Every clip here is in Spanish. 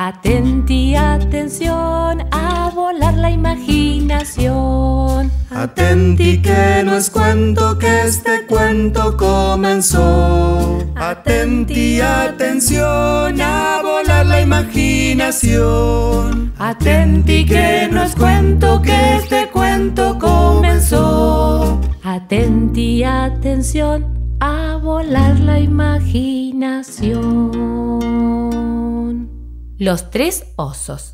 Atenti, atención, a volar la imaginación. Atenti que no es cuento, que este cuento comenzó. Atenti, atención, a volar la imaginación. Atenti que no es cuento, que este cuento comenzó. Atenti, atención, a volar la imaginación. Los tres osos.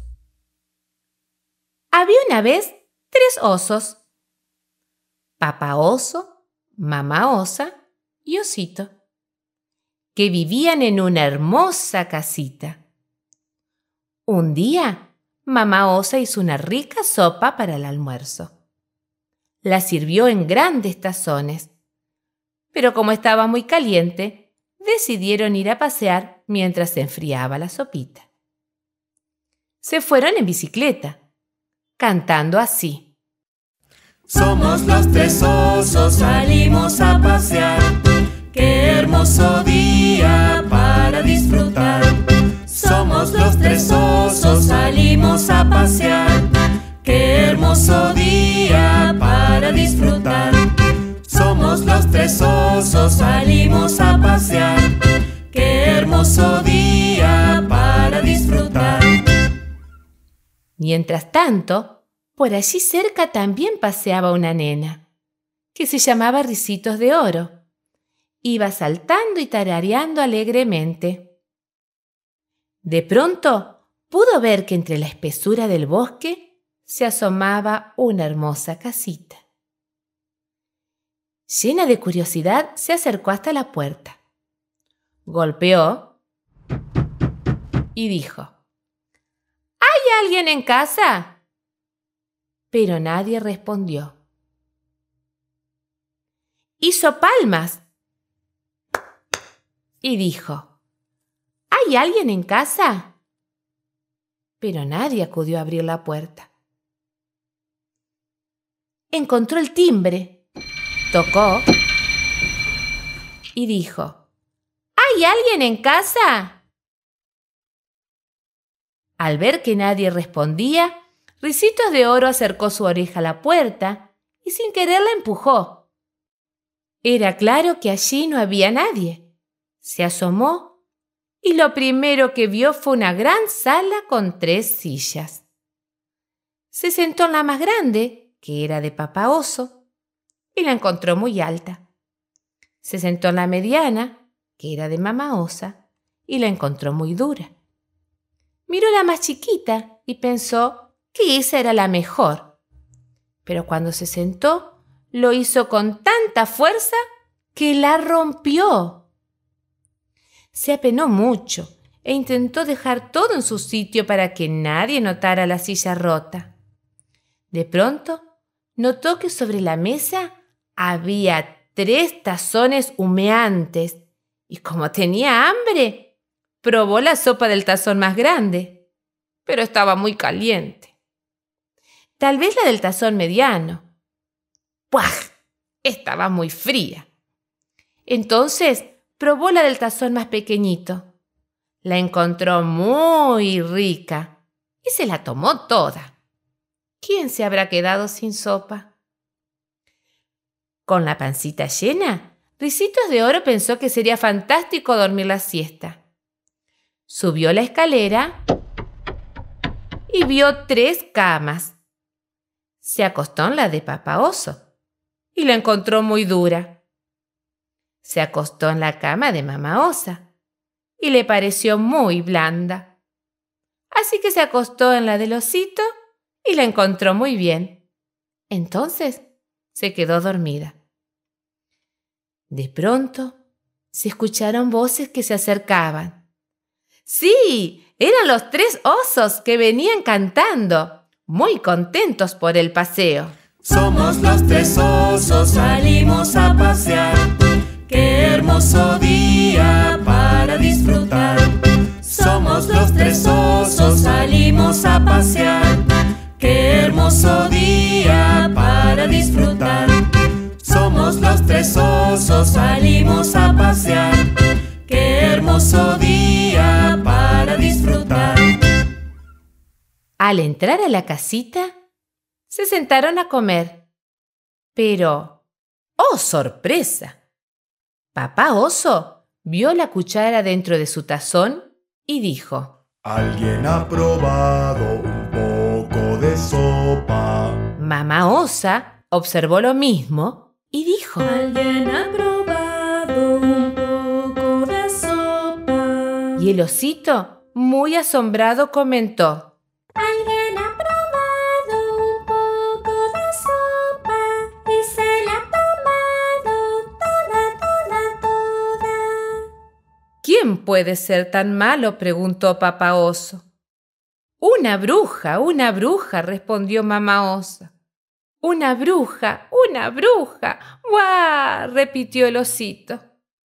Había una vez 3 osos: papá oso, mamá osa y osito, que vivían en una hermosa casita. Un día, mamá osa hizo una rica sopa para el almuerzo. La sirvió en grandes tazones, pero como estaba muy caliente, decidieron ir a pasear mientras se enfriaba la sopita. Se fueron en bicicleta, cantando así: Somos los 3 osos, salimos a pasear. Qué hermoso día para disfrutar. Somos los 3 osos, salimos a pasear. Qué hermoso día para disfrutar. Somos los 3 osos, salimos a pasear. Qué hermoso día para disfrutar. Mientras tanto, por allí cerca también paseaba una nena, que se llamaba Ricitos de Oro. Iba saltando y tarareando alegremente. De pronto, pudo ver que entre la espesura del bosque se asomaba una hermosa casita. Llena de curiosidad, se acercó hasta la puerta. Golpeó y dijo: ¿Hay alguien en casa? Pero nadie respondió. Hizo palmas y dijo: ¿Hay alguien en casa? Pero nadie acudió a abrir la puerta. Encontró el timbre, tocó y dijo: ¿Hay alguien en casa? Al ver que nadie respondía, Ricitos de Oro acercó su oreja a la puerta y sin querer la empujó. Era claro que allí no había nadie. Se asomó y lo primero que vio fue una gran sala con 3 sillas. Se sentó en la más grande, que era de papá oso, y la encontró muy alta. Se sentó en la mediana, que era de mamá osa, y la encontró muy dura. Miró la más chiquita y pensó que esa era la mejor. Pero cuando se sentó, lo hizo con tanta fuerza que la rompió. Se apenó mucho e intentó dejar todo en su sitio para que nadie notara la silla rota. De pronto, notó que sobre la mesa había 3 tazones humeantes y como tenía hambre, probó la sopa del tazón más grande, pero estaba muy caliente. Tal vez la del tazón mediano. ¡Puaj! Estaba muy fría. Entonces probó la del tazón más pequeñito. La encontró muy rica y se la tomó toda. ¿Quién se habrá quedado sin sopa? Con la pancita llena, Ricitos de Oro pensó que sería fantástico dormir la siesta. Subió la escalera y vio 3 camas. Se acostó en la de papá oso y la encontró muy dura. Se acostó en la cama de mamá osa y le pareció muy blanda. Así que se acostó en la del osito y la encontró muy bien. Entonces se quedó dormida. De pronto se escucharon voces que se acercaban. ¡Sí! Eran los 3 osos que venían cantando, muy contentos por el paseo. Somos los 3 osos, salimos a pasear. Qué hermoso día para disfrutar. Somos los 3 osos, salimos a pasear. Qué hermoso día para disfrutar. Somos los 3 osos, salimos a pasear. Qué hermoso día para disfrutar. Al entrar a la casita, se sentaron a comer. Pero, ¡oh, sorpresa! Papá Oso vio la cuchara dentro de su tazón y dijo: ¿Alguien ha probado un poco de sopa? Mamá Osa observó lo mismo y dijo: ¿Alguien ha probado un poco de sopa? Y el osito, muy asombrado, comentó: ¿Alguien ha probado un poco de sopa y se la ha tomado toda? ¿Quién puede ser tan malo?, preguntó Papá Oso. Una bruja, respondió Mamá Osa. Una bruja, ¡guau!, repitió el osito.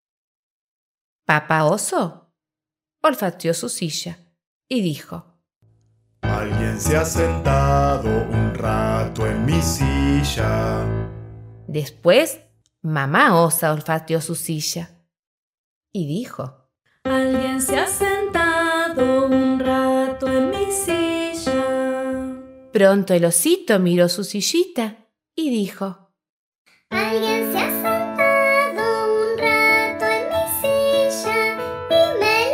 Papá Oso olfateó su silla y dijo: Alguien se ha sentado un rato en mi silla. Después, Mamá Osa olfateó su silla y dijo: Alguien se ha sentado un rato en mi silla. Pronto el osito miró su sillita y dijo: Alguien se ha sentado un rato en mi silla y me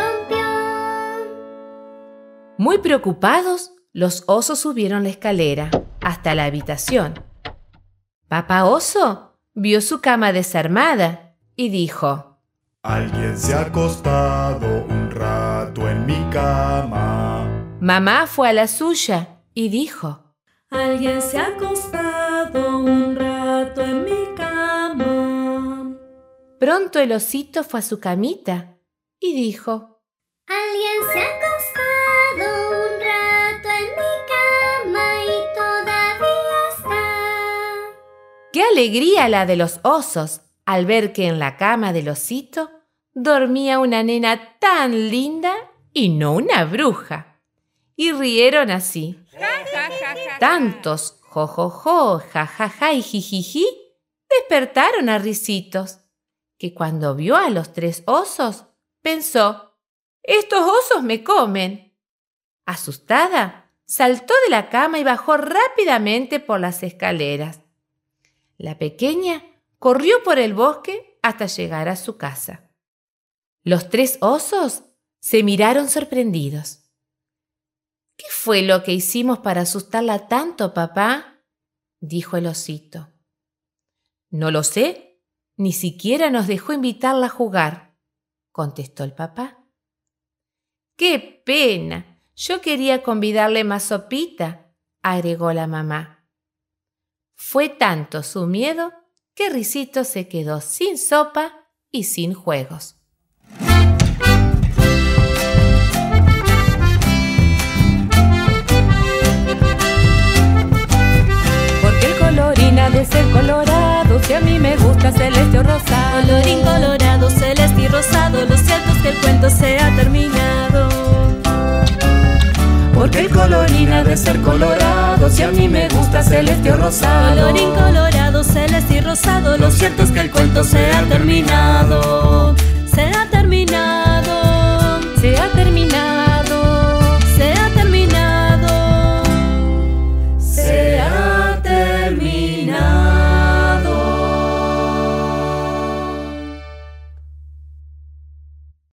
la rompió. Muy preocupados, los osos subieron la escalera hasta la habitación. Papá Oso vio su cama desarmada y dijo: Alguien se ha acostado un rato en mi cama. Mamá fue a la suya y dijo: Alguien se ha acostado un rato en mi cama. Pronto el osito fue a su camita y dijo: Alguien se ha acostado un rato en mi cama y todavía está. ¡Qué alegría la de los osos al ver que en la cama del osito dormía una nena tan linda y no una bruja! Y rieron así. Tantos jojojo, jajaja y jijiji despertaron a Ricitos, que cuando vio a los 3 osos, pensó: ¡estos osos me comen! Asustada, saltó de la cama y bajó rápidamente por las escaleras. La pequeña corrió por el bosque hasta llegar a su casa. Los 3 osos se miraron sorprendidos. ¿Qué fue lo que hicimos para asustarla tanto, papá?, dijo el osito. No lo sé, ni siquiera nos dejó invitarla a jugar, contestó el papá. ¡Qué pena! Yo quería convidarle más sopita, agregó la mamá. Fue tanto su miedo que Ricito se quedó sin sopa y sin juegos. De ser colorado, si a mí me gusta celeste o rosado. Colorín colorado, celeste y rosado, lo cierto es que el cuento se ha terminado. Porque el colorín ha de ser colorado, si a mí me gusta celeste o rosado. Colorín colorado, celeste y rosado, lo cierto es que el cuento se ha terminado.